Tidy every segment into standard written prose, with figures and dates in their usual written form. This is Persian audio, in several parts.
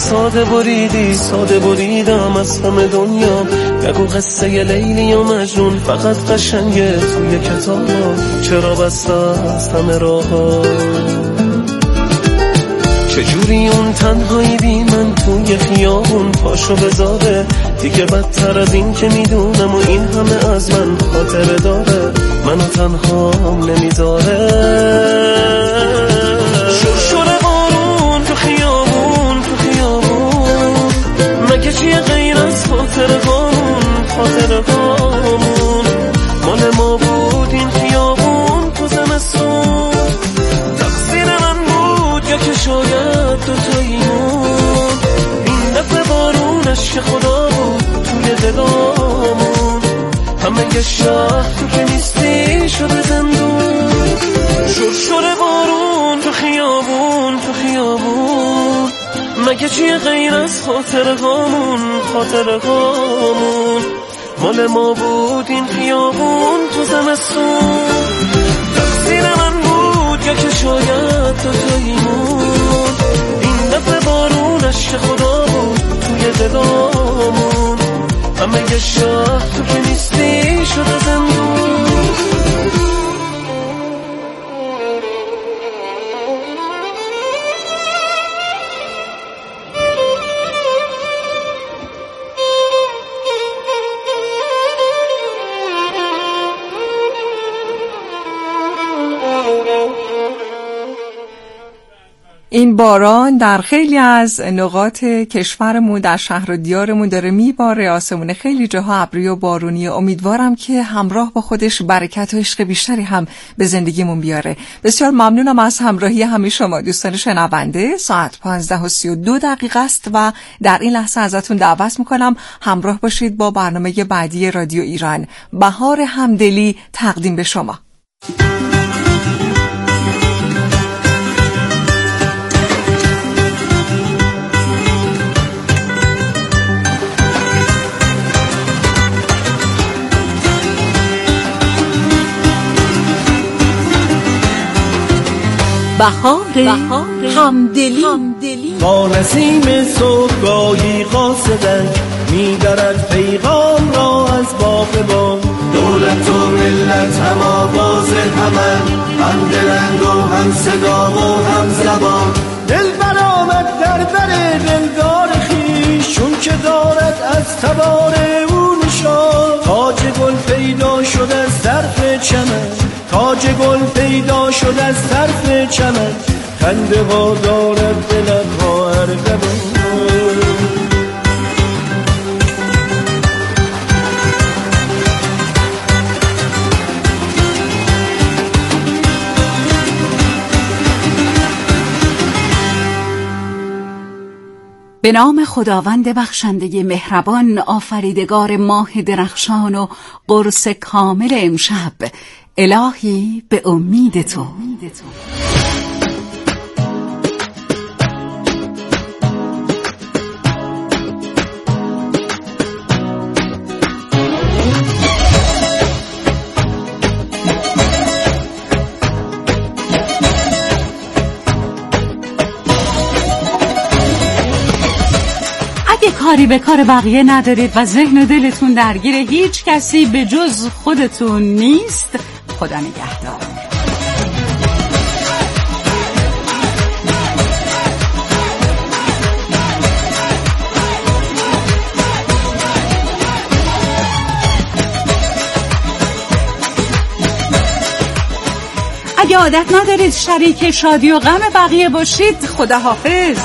ساده بریدم از همه دنیا. نگو قصه لیلی و مجنون فقط قشنگه توی کتاب. چرا بسته از همه راه ها؟ چجوری اون تنهایی بی من توی خیابون پاشو بذاره؟ دیگه بدتر از این که میدونم و این همه از من خاطره داره. منو تنهام نمیذاره. شرشر بارون تو خیابون مگه چیه غیر از خاطره هامون؟ مال ما بود این خیابون تو زمستون. تقصیر من بود یا که شاید دوتاییمون. این دفعه بارونش که خدا بود توی دلامون. همه شهر تو که نیستی شده زندون. شرشر بارون تو خیابون مگه چیه غیر از خاطره هامون؟ مال ما بود این خیابون تو زمستون. تقصیر من بود یا که شاید دوتاییمون. این دفعه بارونش که خدا بود توی دلامون. همه شهر تو که نیستی شده زندون. این باران در خیلی از نقاط کشورمون در شهر و دیارمون داره میباره. آسمون خیلی جاها ابری و بارونی. امیدوارم که همراه با خودش برکت و عشق بیشتری هم به زندگیمون بیاره. بسیار ممنونم از همراهی همه شما دوستان شنونده. ساعت 15:32 است و در این لحظه ازتون دعوت میکنم همراه باشید با برنامه بعدی رادیو ایران. بهار همدلی تقدیم به شما. بهار همدلی. با نسیم صبحگاهی قاصدن میبرد پیغام را از باغ با. دولت و ملت هم آواز همن، هم دلند و هم صدا و هم زبان. دل برآمد در بر دلدار خویش، چون که دارد از تبار او نشان. تاج گل پیدا شد از طرف چمن، تاج گل پیدا شد از طرف چمن. خنده ها دارد به لبها ارغوان. به نام خداوند بخشنده مهربان، آفریدگار ماه درخشان و قرص کامل امشب. الهی به امید تو. کاری به کار بقیه ندارید و ذهن و دلتون درگیر هیچ کسی به جز خودتون نیست، خدا نگهدار. اگه عادت ندارید شریک شادی و غم بقیه باشید، خدا حافظ.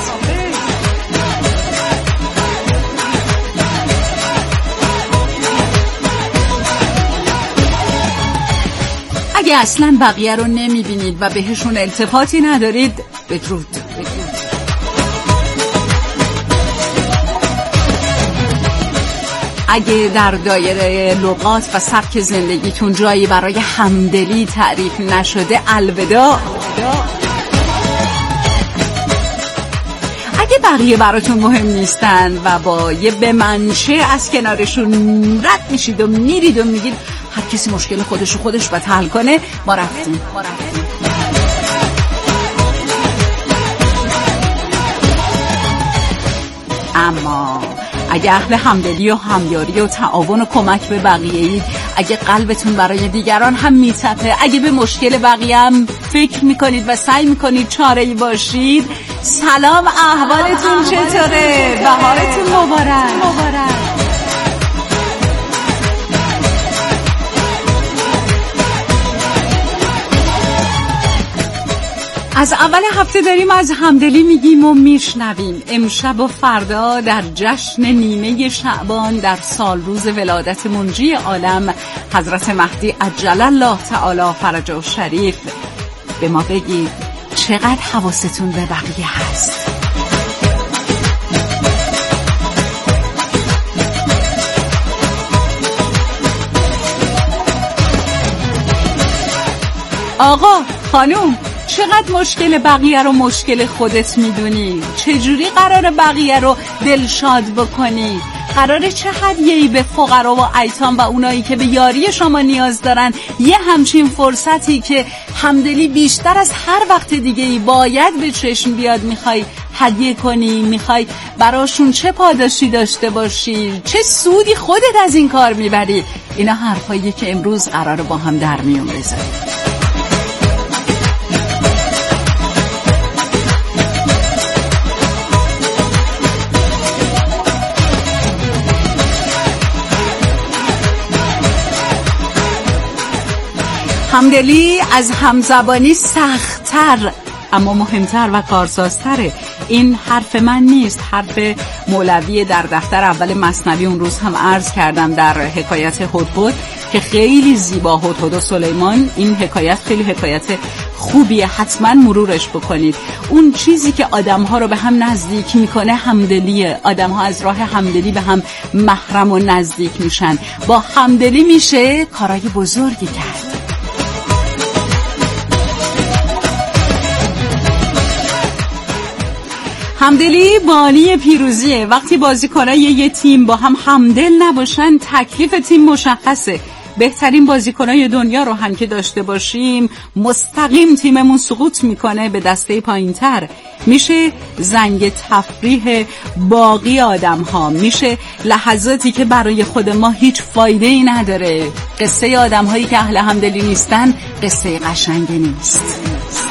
اگه اصلا بقیه رو نمیبینید و بهشون التفاتی ندارید، بدرود. اگه در دایره لغات و سبک زندگیتون جایی برای همدلی تعریف نشده، الوداع. اگه بقیه براتون مهم نیستن و با یه بمنشه از کنارشون رد میشید و میرید و میگید هر کسی مشکل خودش باید حل کنه، ما رفتیم. اما اگه اهل همدلی و همیاری و تعاون و کمک به بقیه اید، اگه قلبتون برای دیگران هم میتپه، اگه به مشکل بقیه هم فکر میکنید و سعی میکنید چاره‌ای باشید، سلام، احوالتون چطوره؟ بهارتون مبارک. از اول هفته داریم از همدلی میگیم و میشنویم. امشب و فردا در جشن نیمه شعبان در سال روز ولادت منجی عالم حضرت مهدی عجل الله تعالی فرجه شریف، به ما بگید چقدر حواستون به بقیه هست؟ آقا، خانوم، چقدر مشکل بقیه رو مشکل خودت میدونی؟ چجوری قراره بقیه رو دلشاد بکنی؟ قراره چه هدیه‌ای به فقرا و ایتام و اونایی که به یاری شما نیاز دارن یه همچین فرصتی که همدلی بیشتر از هر وقت دیگه‌ای باید به چشم بیاد میخوای هدیه کنی؟ میخوای براشون چه پاداشی داشته باشی؟ چه سودی خودت از این کار میبری؟ اینا حرفاییه که امروز قراره با هم در میون بذاریم. همدلی از همزبانی سخت‌تر اما مهمتر و کارسازتره. این حرف من نیست، حرف مولوی در دفتر اول مثنوی. اون روز هم عرض کردم در حکایت هدهد که خیلی زیبا، هدهد و سلیمان. این حکایت خیلی حکایت خوبیه، حتما مرورش بکنید. اون چیزی که آدم‌ها رو به هم نزدیک میکنه همدلیه. آدم‌ها از راه همدلی به هم محرم و نزدیک میشن. با همدلی میشه کارای بزرگی کرد. همدلی بانی پیروزیه. وقتی بازیکنای یه تیم با هم همدل نباشن، تکلیف تیم مشخصه. بهترین بازیکنای دنیا رو هم که داشته باشیم، مستقیم تیممون سقوط میکنه به دسته پایینتر. میشه زنگ تفریح باقی آدم ها، میشه لحظاتی که برای خود ما هیچ فایده ای نداره. قصه آدم هایی که اهل همدلی نیستن قصه قشنگی نیست.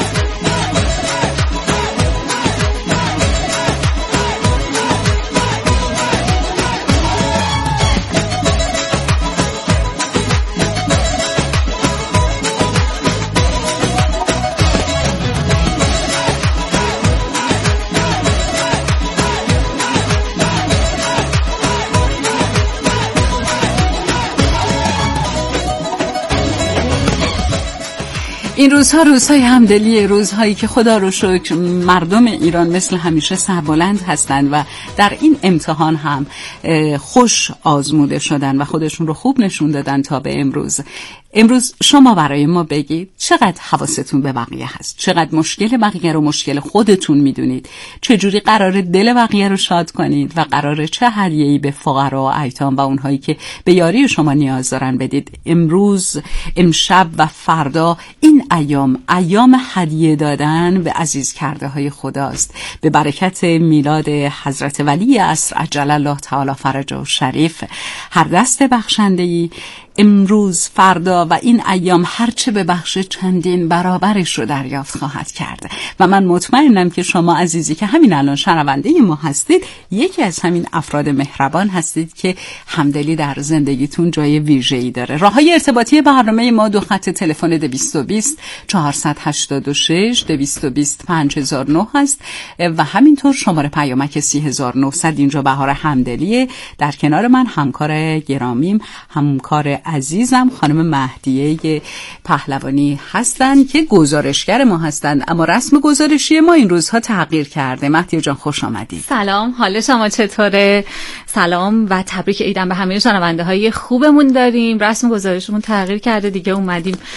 این روزها روزهای همدلیه، روزهایی که خدا رو شکر مردم ایران مثل همیشه سربلند هستند و در این امتحان هم خوش آزموده شدن و خودشون رو خوب نشون دادن تا به امروز. امروز شما برای ما بگید چقدر حواستون به بقیه هست؟ چقدر مشکل بقیه رو مشکل خودتون میدونید؟ چجوری قراره دل بقیه رو شاد کنید و قراره چه هدیه‌ای به فقرا و ایتام و اونهایی که به یاری شما نیاز دارن بدید؟ امروز، امشب و فردا این ایام هدیه دادن به عزیز کرده های خداست. به برکت میلاد حضرت ولی عصر عجل الله تعالی فرجه شریف، هر دست بخشنده‌ای امروز، فردا و این ایام هرچه ببخشه چندین برابرش رو دریافت خواهد کرد. و من مطمئنم که شما عزیزی که همین الان شنونده ما هستید، یکی از همین افراد مهربان هستید که همدلی در زندگیتون جای ویژه‌ای داره. راههای ارتباطی برنامه ما 2 خط تلفن 220 486 220 5009 هست و همینطور شماره پیامک 30900. اینجا بهار همدلیه. در کنار من همکار گرامیم، همکار عزیزم خانم مهدیه پهلوانی هستن که گزارشگر ما هستن، اما رسم گزارشی ما این روزها تغییر کرده. مهدیه جان خوش آمدید. سلام، حال شما چطوره؟ سلام و تبریک عیدم به همه شنونده های خوبمون داریم. رسم گزارشمون تغییر کرده دیگه، اومدیم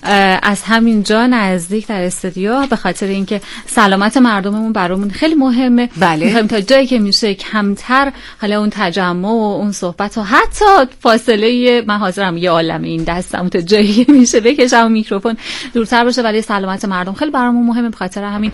از همین جا نزدیک در استودیو، به خاطر اینکه سلامت مردممون برامون خیلی مهمه. بله. میخوایم تا جایی که میشه کمتر حالا اون تجمع و اون صحبت و حتی فاصله، من حاضرم یه عالمه این دستم تا جایی میشه بکشم میکروفون دورتر باشه، ولی سلامت مردم خیلی برامون مهمه. به خاطر همین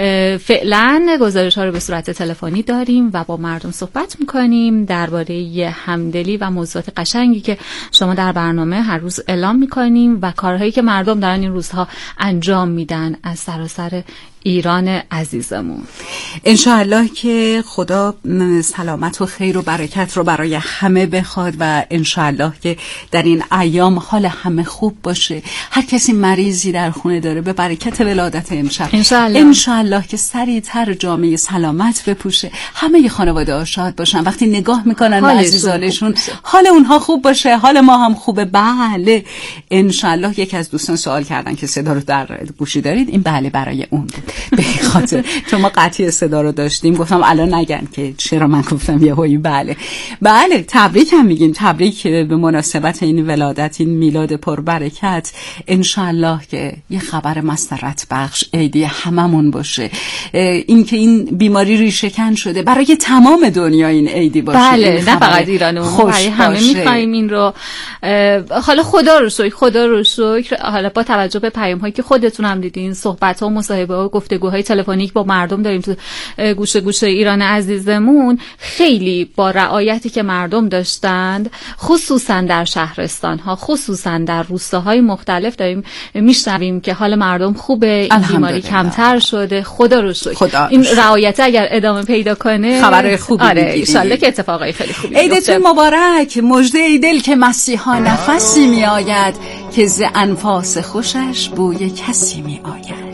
فعلا گزارش ها رو به صورت تلفنی داریم و با مردم صحبت میکنیم درباره همدلی و موضوعات قشنگی که شما در برنامه هر روز اعلام میکنیم و کارهایی که مردم دارن این روزها انجام میدن از سراسر ایران عزیزمون. انشاءالله که خدا سلامت و خیر و برکت رو برای همه بخواد و انشاءالله که در این ایام حال همه خوب باشه. هر کسی مریضی در خونه داره به برکت ولادت امشب انشاءالله که سریعتر جامعه سلامت بپوشه، همه خانواده ها شاد باشن، وقتی نگاه میکنن به عزیزانشون حال اونها خوب باشه، حال ما هم خوبه. بله انشاءالله. یکی از دوستان سوال کردن که صدا رو در گوشی دارید، این بله برای اون بود. به خاطر چون ما قطعی صدا رو داشتیم گفتم الان نگن که چرا من گفتم یهویی. بله تبریک هم میگیم، تبریک به مناسبت این ولادت، این میلاد پربرکت. انشالله که یه خبر مسرت بخش عیدی هممون باشه، این که این بیماری ریشه‌کن شده برای تمام دنیا این عیدی باشه. بله نه فقط ایرانمون، برای همه میخوایم این رو. حالا خدا رو شکر حالا با توجه به پیام‌هایی که خودتون هم دیدین، صحبت‌ها و مصاحبه‌ها و گفتگوهای تلفنیک با مردم داریم تو گوشه ایران عزیزمون، خیلی با رعایتی که مردم داشتند، خصوصا در شهرستان‌ها، خصوصا در روستاهای مختلف داریم میشنویم که حال مردم خوبه، این بیماری کمتر شده. خدا رو شکر. این رعایت اگر ادامه پیدا کنه خبر خوبی میگیریم. ان شاءالله که اتفاقای خیلی خوبی بیفته. عیدتون مبارک. مژده ای دل که مسیحا نفسی می آید که ز انفاس خوشش بوی کسی می آید.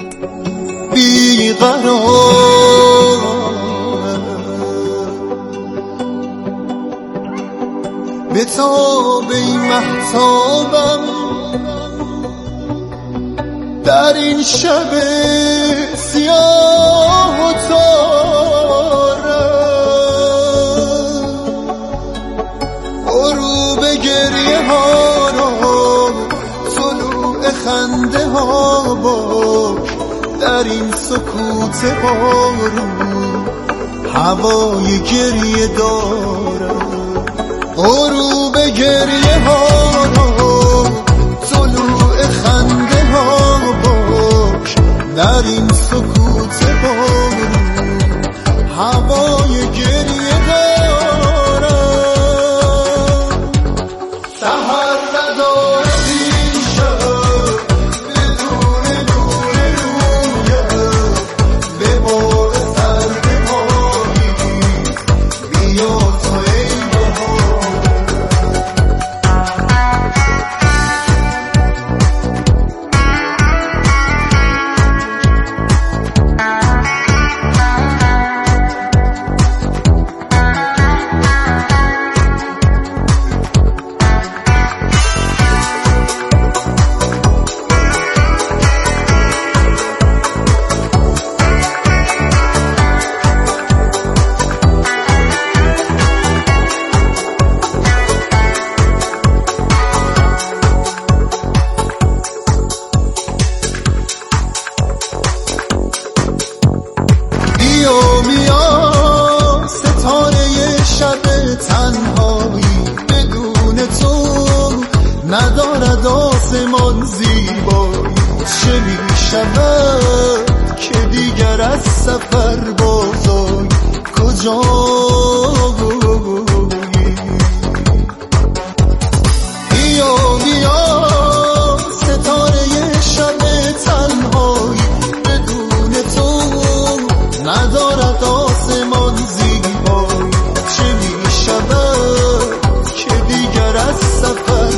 بیقرار به تاب این مهتابم در این شب سیاه و تارم، غروب گریه ها را طلوع خنده ها باش، در این سکوت بارون هوای گریه دارم. غروب گریه ها را طلوع خنده ها باش، در این سکوت بارون هوای گریه دارم. سحر ندارد این شب بدون نور رویت، به باد سرد پاییز بیا تو ای بهار. ندارد آسمان زیبایی، چه می شود که دیگر از سفر بازای کجایی؟ بیا ستاره شب تنهایی، بدون تو ندارد آسمان زیبایی، چه می شود که دیگر از سفر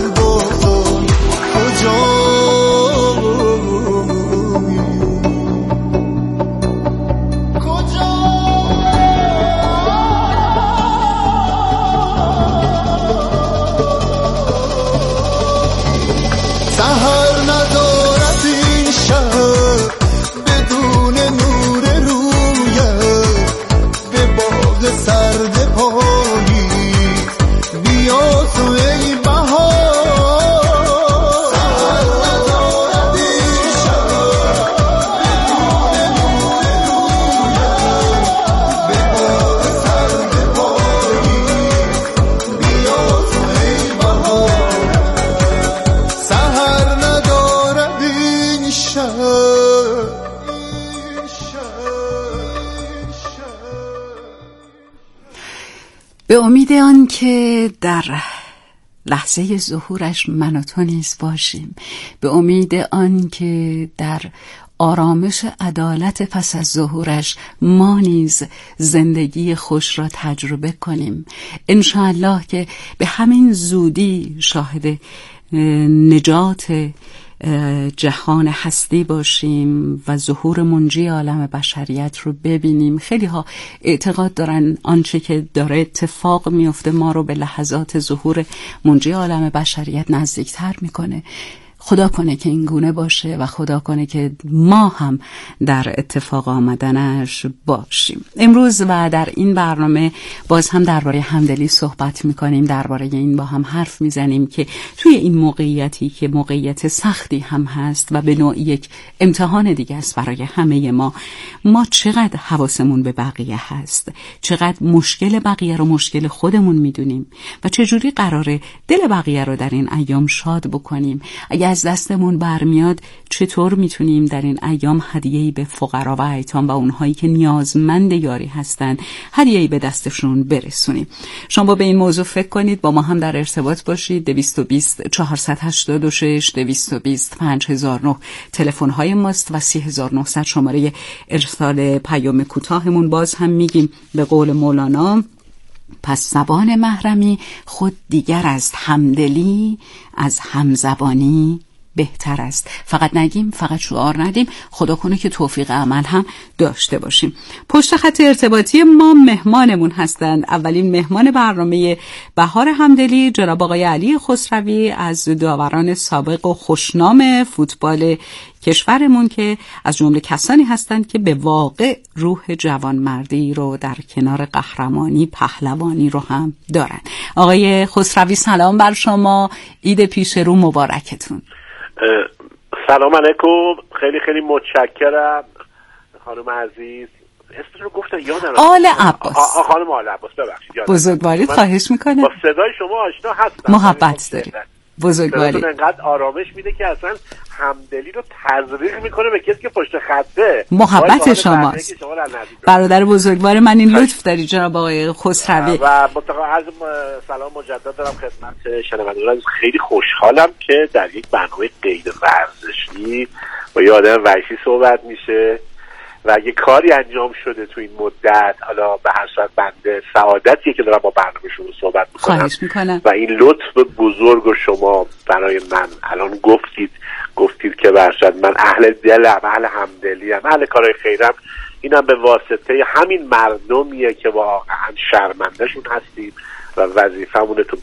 به امید آن که در لحظه ظهورش من و تو نیز باشیم، به امید آن که در آرامش عدالت پس از ظهورش ما نیز زندگی خوش را تجربه کنیم، انشاءالله که به همین زودی شاهد نجات جهان هستی باشیم و ظهور منجی عالم بشریت رو ببینیم. خیلی ها اعتقاد دارن آنچه که داره اتفاق میفته ما رو به لحظات ظهور منجی عالم بشریت نزدیکتر میکنه. خدا کنه که این گونه باشه و خدا کنه که ما هم در اتفاق آمدنش باشیم. امروز و در این برنامه باز هم درباره همدلی صحبت میکنیم، درباره این با هم حرف میزنیم که توی این موقعیتی که موقعیت سختی هم هست و به نوعی یک امتحان دیگه است برای همه ما چقدر حواسمون به بقیه هست، چقدر مشکل بقیه رو مشکل خودمون میدونیم و چجوری قراره دل بقیه رو در این ایام شاد بکنیم. اگه از دستمون برمیاد چطور میتونیم در این ایام هدیه‌ای به فقرا و ایتام و اونهایی که نیازمند یاری هستن هدیه‌ای به دستشون برسونیم. شما به این موضوع فکر کنید، با ما هم در ارتباط باشید. 220 486 220 5009 تلفن های ماست و 3900 شماره ارسال پیام کوتاهمون. باز هم میگیم به قول مولانا پس زبان محرمی خود دیگر است، همدلی از همزبانی بهتر است. فقط نگیم، فقط شعار ندیم، خدا کنه که توفیق عمل هم داشته باشیم. پشت خط ارتباطی ما مهمانمون هستند. اولین مهمان برنامه بهار همدلی جناب آقای علی خسروی از داوران سابق و خوشنام فوتبال کشورمون که از جمله کسانی هستند که به واقع روح جوانمردی رو در کنار قهرمانی پهلوانی رو هم دارن. آقای خسروی سلام بر شما، عید پیش رو مبارکتون. سلام علیکم، خیلی خیلی متشکرم خانم عزیز. اسمش رو گفتن یادم آل عباس. خانم آل عباس، ببخشید. بزرگوارید، خواهش میکنم. با صدای شما آشنا هستم، محبت دارید. بزرگوارید. انقدر آرامش میده که اصلا همدلی رو تزریق میکنه به کسی که پشت خطه. محبت شماست. برادر بزرگوار من، این لطف داری جناب آقای خسروی. و عرض سلام مجدد دارم خدمت شنوندگان. خیلی خوشحالم که در یک برنامه غیر ورزشی با یه آدم وحشی صحبت میشه و یه کاری انجام شده تو این مدت. حالا به هر صورت بنده سعادتیه که دارم با برنامه شما صحبت میکنم و این لطف بزرگ و شما برای من الان گفتید که به هر صورت من اهل دلم، اهل همدلیم، اهل کارهای خیرم. اینم به واسطه همین مردمیه که واقعا شرمندهشون هستیم و وظیفمونه تو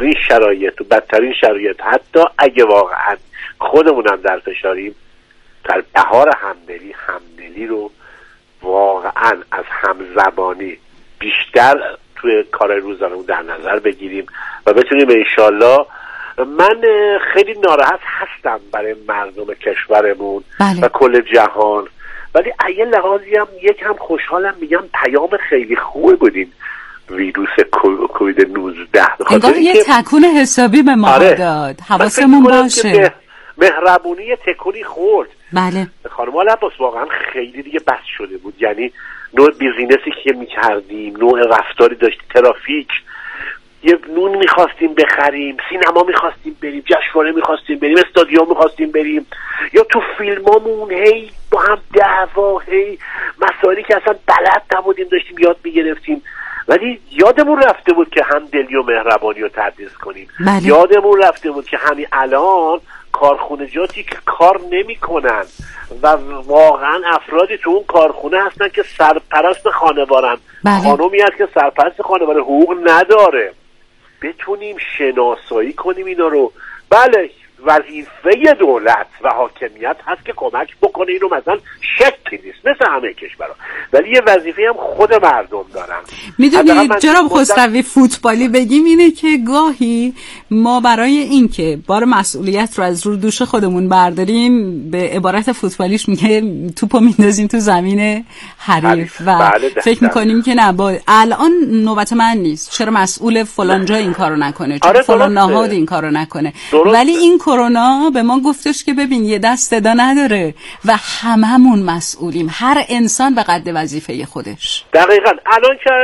بدترین شرایط حتی اگه واقعا خودمونم در فشاریم، در بهار همدلی رو واقعا از همزبانی بیشتر توی کارهای روزانمون در نظر بگیریم و بتونیم انشالله. من خیلی ناراحت هستم برای مردم کشورمون و کل جهان، ولی یه لحاظی هم یکم خوشحالم، میگم پیام خیلی خوبه بودین ویروس کووید 19. انگار یه تکون حسابی به ما داد. حواسمون باشه. مهربونی تکونی خورد. بله خانم آل عباس، واقعا خیلی دیگه بس شده بود. یعنی نوع بیزینسی که میکردیم، نوع رفتاری داشت، ترافیک، یه نون میخواستیم بخریم، سینما میخواستیم بریم، جشنواره میخواستیم بریم، استادیوم میخواستیم بریم، یا تو فیلمامون هی با هم دعوا، هی مسائلی که اصلا بلد نبودیم داشتیم یاد میگرفتیم، ولی یادمون رفته بود که همدلی و مهربانی رو تدریس کنیم. یادمون رفته بود که همین الان کارخونجاتی که کار نمی کنن و واقعا افرادی تو اون کارخونه هستن که سرپرست خانوارن، خانومی هست که سرپرست خانوار حقوق نداره، بتونیم شناسایی کنیم اینا رو. بله وظیفه دولت و حاکمیت هست که کمک بکنه، اینو مثلا شکی نیست مثل همه کشورها، ولی یه وظیفه هم خود مردم دارن. میدونید جناب خسروی، فوتبالی بگیم اینه که گاهی ما برای این که بار مسئولیت رو از رو دوش خودمون برداریم، به عبارت فوتبالیش میگه توپو میندازیم تو زمین حریف و فکر میکنیم که نه الان نوبت من نیست، چرا مسئول فلان جا این کارو نکنه، چرا فلان نهاد این کارو نکنه. ولی این کرونا به ما گفتش که ببین یه دست صدا نداره و هممون مسئولیم، هر انسان به قد وظیفه خودش. دقیقاً. الان که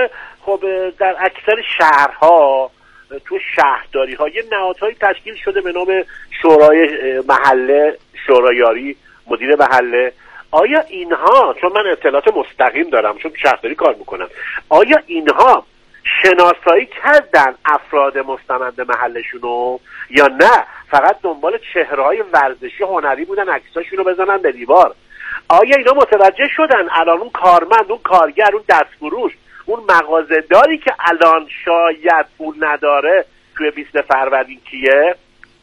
خب در اکثر شهرها تو شهرداری ها یه نهادهایی تشکیل شده به نام شورای محله، شورایاری، مدیر محله. آیا اینها، چون من اطلاعات مستقیم دارم چون شهرداری کار میکنم، آیا اینها شناسایی کردن افراد مستمند محلشونو یا نه فقط دنبال چهره‌های ورزشی هنری بودن عکساشونو بزنن به دیوار؟ آیا اینا متوجه شدن الان اون کارمند، اون کارگر، اون دستفروش، اون مغازه‌داری که الان شاید پول نداره توی 20 فروردین کیه؟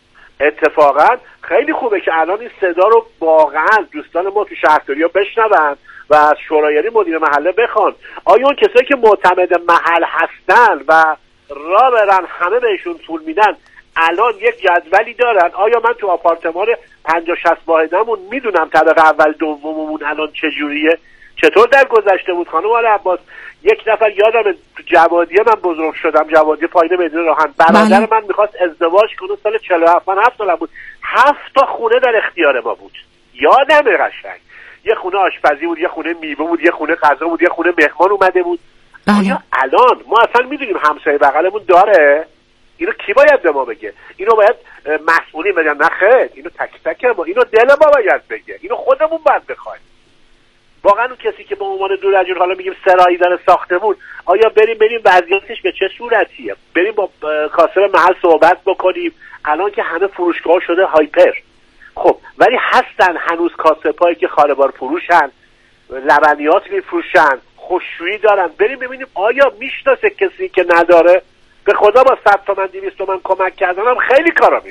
اتفاقا خیلی خوبه که الان این صدا رو واقعا دوستان ما تو شهرداری‌ها بشنون و از شورایاری مدیر محله بخوان. آیا اون کسایی که معتمد محل هستن و راه برن همه بهشون پول میدن الان یک جدولی دارن؟ آیا من تو آپارتمان 50-60 واحدمون میدونم طبقه اول دوممون الان چجوریه؟ چطور در گذشته بود خانم آل عباس؟ یک نفر یادم تو جوادیه من بزرگ شدم، جوادیه پایین میدون راهن، برادر من میخواست ازدواج کنه سال 47 من 7 سالم بود، 7 تا خونه در اختیار ما بود، یادم قشنگ. یه خونه آشپزی بود، یه خونه میوه بود، یه خونه غذا بود، یه خونه مهمان اومده بود. آیا الان ما اصلا میدونیم همسایه بغلمون داره؟ اینو کی باید به ما بگه؟ اینو باید مسئولین بگن؟ نه خیر، اینو تک تک ما، اینو دل ما باید بگه، اینو خودمون باید بخوایم. واقعا اون کسی که به عنوان دورجون حالا میگیم سرایی داره ساختمون، آیا بریم وضعیتش به چه صورتیه؟ بریم با کاسب محل صحبت بکنیم؟ الان که همه فروشگاه شده هایپر، خب ولی هستن هنوز کاسب‌هایی که خاربار فروشن، لبنیات میفروشن، خوششویی دارن. بریم ببینیم آیا میشناسه کسی که نداره؟ به خدا با 100 تومن 200 تومن کمک کردنم خیلی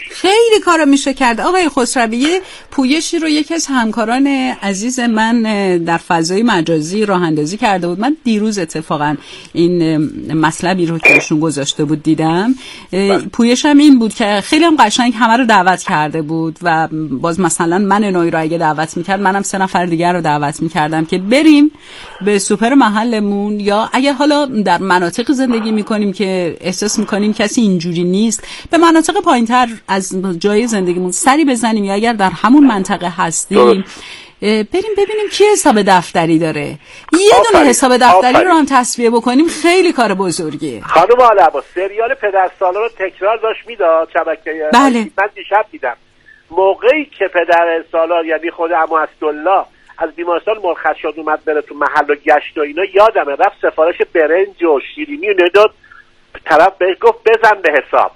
کارا میشه کرد. آقای خسروی، یه پویشی رو یکی از همکاران عزیز من در فضای مجازی راه اندازی کرده بود. من دیروز اتفاقا این مطلبی رو که ایشون گذاشته بود دیدم. پویش هم این بود که خیلی هم قشنگ همه رو دعوت کرده بود و باز مثلا من نوعی رو اگه دعوت میکرد منم 3 نفر دیگر رو دعوت میکردم که بریم به سوپر محلمون، یا اگه حالا در مناطق زندگی میکنیم که احساس میکنیم کسی اینجوری نیست، به مناطق پایینتر از جای زندگیمون سری بزنیم، یا اگر در همون منطقه هستیم بریم ببینیم کی حساب دفتری داره. یه دونه حساب دفتری رو هم تصفیه بکنیم خیلی کار بزرگیه. خانم آل عباس سریال پدرسالار رو تکرار داشت میداد شبکه. بله. من دیشب دیدم موقعی که پدرسالار یعنی خود عمو اسدالله از بیمارستان مرخص شد اومد بره تو محل و گشت و اینا، یادمه رفت سفارش برنج و شیرینی و نداد، طرف بهش گفت بزن به حساب.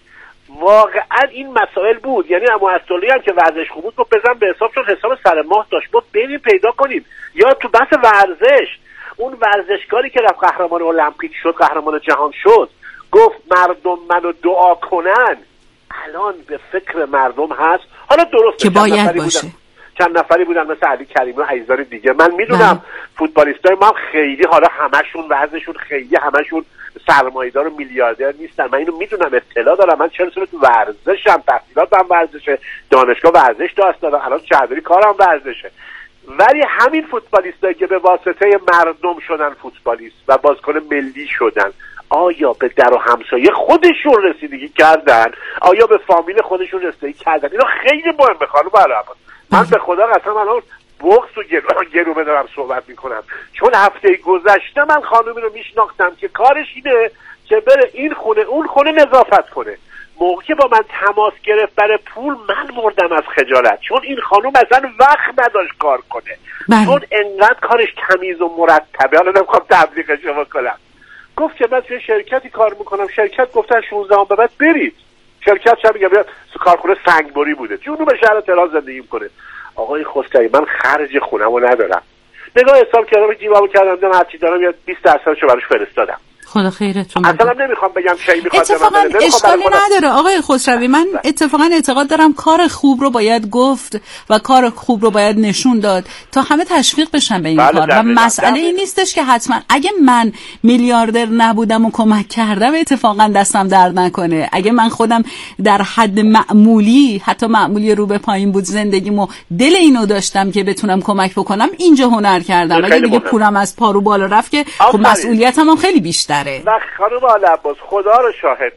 واقعا این مسائل بود. یعنی عمو اسدالله هم که وضعش خوب بود گفت بزن به حساب، چون حساب سر ماه داشت. ما بریم پیدا کنیم. یا تو بحث ورزش، اون ورزشکاری که رفت قهرمان المپیک شد، قهرمان جهان شد، گفت مردم منو دعا کنن. الان به فکر مردم هست. حالا درست که باید باشه. چند نفری بودن مثل علی کریمی و عزیزان دیگه. من میدونم فوتبالیستای ما هم خیلی حالا همشون وضعشون خیلی همشون سرمایه‌دار و میلیاردر نیستن. من اینو میدونم، اطلاع دارم. من 40 سال تو ورزشم، تحصیلاتم ورزشه، دانشگاه ورزش داشتم، الان شهرداری کارم ورزشه. ولی همین فوتبالیستایی که به واسطه مردم شدن فوتبالیست و بازیکن ملی شدن، آیا به در و همسایه خودشون رسیدگی کردن؟ آیا به فامیل خودشون رسیدگی کردن؟ اینا خیلی مهمه خانم عباس. من به خدا قسم الان بغض و گروه دارم صحبت میکنم، چون هفته گذشته من خانومی رو میشناختم که کارش اینه که بره این خونه اون خونه نظافت کنه. موقعی که با من تماس گرفت برای پول، من مردم از خجالت، چون این خانوم اصلا وقت نداشت کار کنه. چون انقدر کارش تمیز و مرتبه. حالا نمیخوام تبلیغش بکنم. گفت که من توی شرکتی کار میکنم، شرکت گفتن 16 به بعد برید. شرکت شب میگم کارخونه سنگبری بوده، جنوب شهر تهران زندگی میکنه. آقای خسروی من خرج خونمو ندارم، نگاه حساب کردم جیبمو کردم دیدم هرچی دارم یا 20%شو براش فرستادم. خدا خیرتون بده. اصلا نمیخوام بگم کی میخواد. اتفاقا اشکالی نداره آقای خسروی. من اتفاقا اعتقاد دارم کار خوب رو باید گفت و کار خوب رو باید نشون داد تا همه تشویق بشن به این کار. و مسئله این نیستش که حتما اگه من میلیاردر نبودم و کمک کردم اتفاقا دستم درد نکنه. اگه من خودم در حد معمولی، حتی معمولی رو به پایین بود زندگیمو، دل اینو داشتم که بتونم کمک بکنم، اینجا هنر کردم. اگه دیگه پولم از پارو بالا رفت که خب مسئولیتم هم خیلی بیشتره. و خانم آل عباس خدا رو شاهد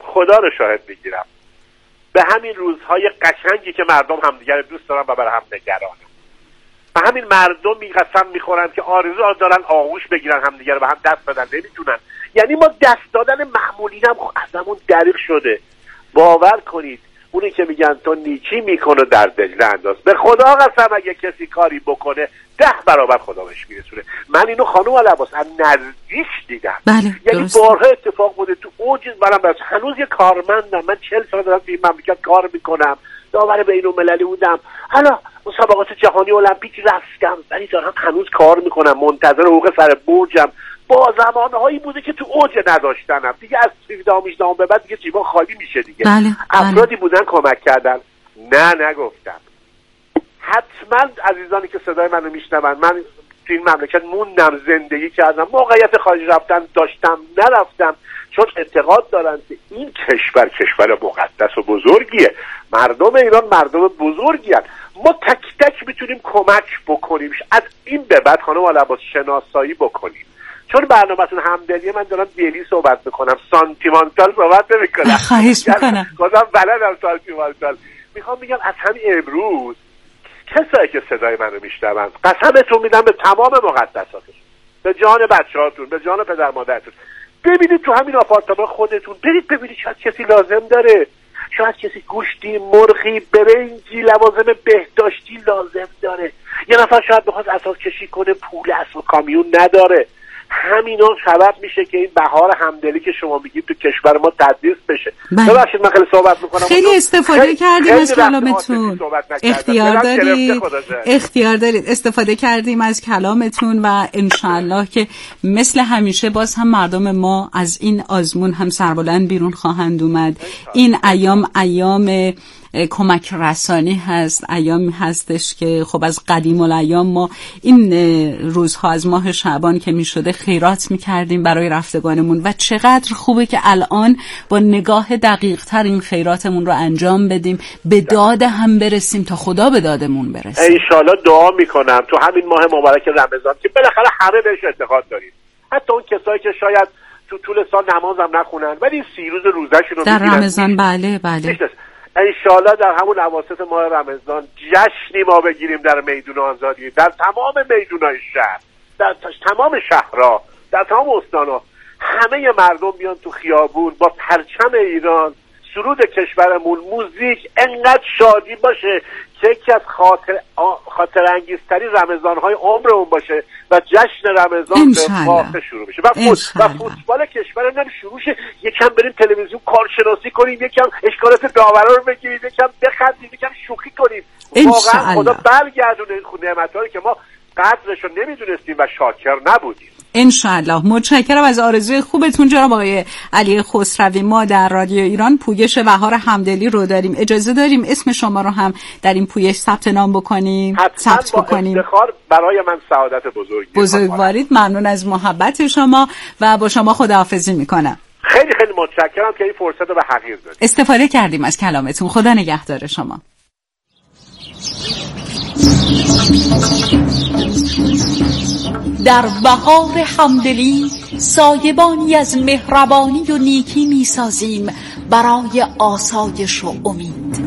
بگیرم به همین روزهای قشنگی که مردم همدیگر دوست دارن و برای هم نگرانن، و همین مردم قسم میخورن که آرزو دارن آغوش بگیرن همدیگر و هم دست بدن، نمیتونن. یعنی ما دست دادن معمولین هم ازمون دریغ شده. باور کنید اونی که میگن تو نیکی میکنه در دجله انداز، به خدا قسم اگه کسی کاری بکنه 10 برابر خدا بهش میرسونه. من اینو خانم لباس از نزدیک دیدم. یعنی بارها اتفاق بوده تو اوج منم، هنوز یه کارمندم، من 40 سال دارم تو این مملکت کار میکنم، داور بین‌المللی بودم، حالا مسابقات جهانی المپیک رفتم، ولی دارم هنوز کار میکنم، منتظر حقوق سر برجم. با زمانهایی بوده که تو اوج نداشتنم دیگه، از 17 به بعد دیگه جیبا خالی میشه دیگه. افرادی بودن کمک کردن، نه نگفتم. حتما عزیزانی که صدای منو میشنون، من تو این مملکت موندم، زندگی کردم، موقعیت خارج رفتن داشتم، نرفتم، چون اعتقاد دارن که این کشور مقدس و بزرگیه، مردم ایران مردم بزرگی هست، ما تک تک میتونیم کمک بکنیم. از این به بعد خانم لباس شناسایی بکنیم، چون برنامه‌تون همدلیه، من دارم دلی صحبت میکنم، سانتیمانتال صحبت نمیکنم. خواهش میکنم. خودم بلدم سانتیمانتال. میخوام بگم از همین امروز کسایی که صدای منو میشنون، قسمتون میدم به تمام مقدساتش، به جان بچه‌هاتون، به جان پدر مادرتون، ببینید تو همین آپارتمان خودتون، برید ببینید شاید کسی لازم داره، شاید کسی گوشتی، مرغی، برنجی، لوازم بهداشتی لازم داره، یه نفر شاید بخواد اساس کشی کنه، پول اسب و کامیون نداره. همینا سبب میشه که این بهار همدلی که شما میگید تو کشور ما تدریس بشه. ببخشید من خیلی صحبت میکنم، خیلی استفاده کردیم از کلامتون. اختیار دارید استفاده کردیم از کلامتون و انشالله که مثل همیشه باز هم مردم ما از این آزمون هم سربلند بیرون خواهند اومد. این ایام کمک رسانی هست، ایامی هستش که خب از قدیم الایام ما این روزها از ماه شعبان که می شده خیرات می کردیم برای رفتگانمون و چقدر خوبه که الان با نگاه دقیق تر این خیراتمون رو انجام بدیم، به داد هم برسیم تا خدا به دادمون برسه. انشالله دعا می کنم تو همین ماه مبارک رمضان که بالاخره همه بهش اعتقاد داریم، حتی اون کسایی که شاید تو طول سال نماز هم نخونن ولی 30 روز روزه‌شون رو در رمضان بله انشالله در همون اواسط ماه رمضان جشنی ما بگیریم در میدون آزادی، در تمام میدونای شهر، در تمام شهرها، در تمام استان‌ها، همه مردم بیان تو خیابون با پرچم ایران، سرود کشورمون، موزیک، انقدر شادی باشه که یکی از خاطر انگیزترین رمضان‌های عمرمون باشه و جشن رمضان به واقع شروع بشه و فوتبال کشورمون شروع شه. یکم بریم تلویزیون کارشناسی کنیم، یکم اشکالات داورا رو بگیریم، یکم بخندیم، یکم شوخی کنیم. واقعا خدا برگردونه این نعمت‌هایی که ما قدرش رو نمیدونستیم و شاکر نبودیم. انشالله. متشکرم از آرزوی خوبتون جناب آقای علی خسروی. ما در رادیو ایران پویش بهار همدلی رو داریم، اجازه داریم اسم شما رو هم در این پویش ثبت نام بکنیم؟ ثبت بکنیم. افتخار برای من سعادت بزرگوارید. ممنون از محبت شما و با شما خداحافظی میکنم. خیلی خیلی متشکرم که این فرصت رو به حقیر دادید. استفاده کردیم از کلامتون. خدا نگهدار شما. در بهار همدلی سایبانی از مهربانی و نیکی می سازیم برای آسایش و امید.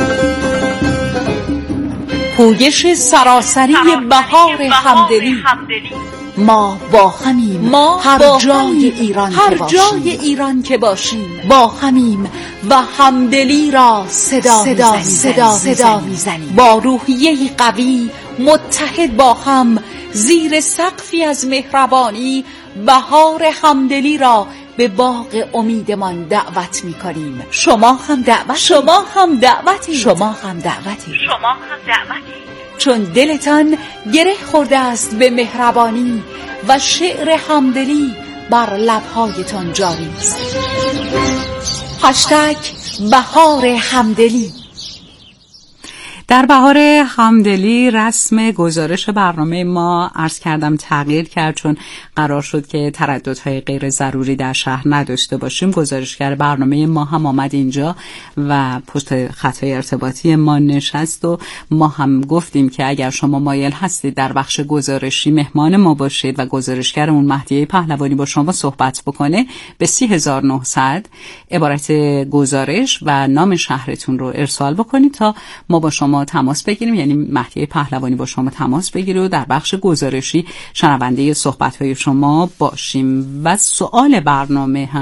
پویش سراسری بهار همدلی. ما با همیم، هر جای ایران که باشیم با همیم و همدلی را صدا میزنیم. با روحیه قوی متحد با هم زیر سقفی از مهربانی بهار همدلی را به باغ امیدمان دعوت می‌کنیم. شما هم دعوتید. چون دلتان گره خورده است به مهربانی و شعر همدلی بر لب‌هایتان جاری است. بهار همدلی. در بهار همدلی رسم گزارش برنامه ما عرض کردم تغییر کرد، چون قرار شد که ترددهای غیر ضروری در شهر نداشته باشیم. گزارشگر برنامه ما هم آمد اینجا و پشت خطای ارتباطی ما نشست و ما هم گفتیم که اگر شما مایل هستید در بخش گزارشی مهمان ما باشید و گزارشگرمون مهدیه پهلوانی با شما صحبت بکنه، به 30900 عبارت گزارش و نام شهرتون رو ارسال بکنید تا ما با شما شما تماس بگیریم، یعنی مهدی پهلوانی با شما تماس بگیره و در بخش گزارشی شنونده صحبت‌های شما باشیم. و سوال برنامه هم